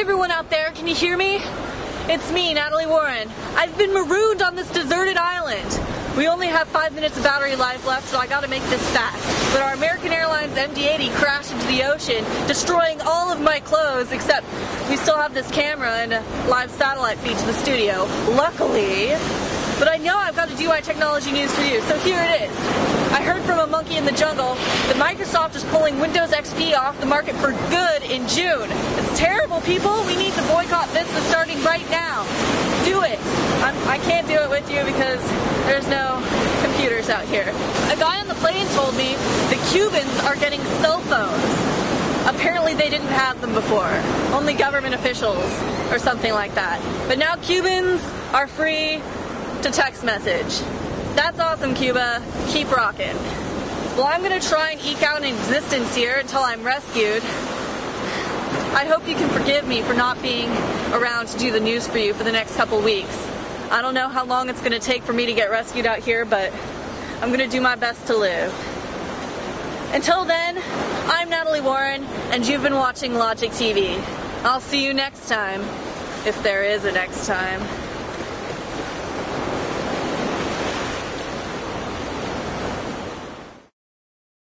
everyone out there, can you hear me? It's me, Natalie Warren. I've been marooned on this deserted island. We only have 5 minutes of battery life left, so I gotta make this fast. But our American Airlines MD-80 crashed into the ocean, destroying all of my clothes, except we still have this camera and a live satellite feed to the studio, luckily. But I know I've got to do my technology news for you, so here it is. I heard from a monkey in the jungle that Microsoft is pulling Windows XP off the market for good in June. It's terrible, people. We need to boycott Vista starting right now. Do it. I can't do it with you because there's no computers out here. A guy on the plane told me that Cubans are getting cell phones. Apparently they didn't have them before. Only government officials or something like that. But now Cubans are free to text message. That's awesome, Cuba. Keep rocking. Well, I'm gonna try and eke out an existence here until I'm rescued. I hope you can forgive me for not being around to do the news for you for the next couple weeks. I don't know how long it's gonna take for me to get rescued out here, but I'm gonna do my best to live. Until then, I'm Natalie Warren, and you've been watching Logic TV. I'll see you next time, if there is a next time.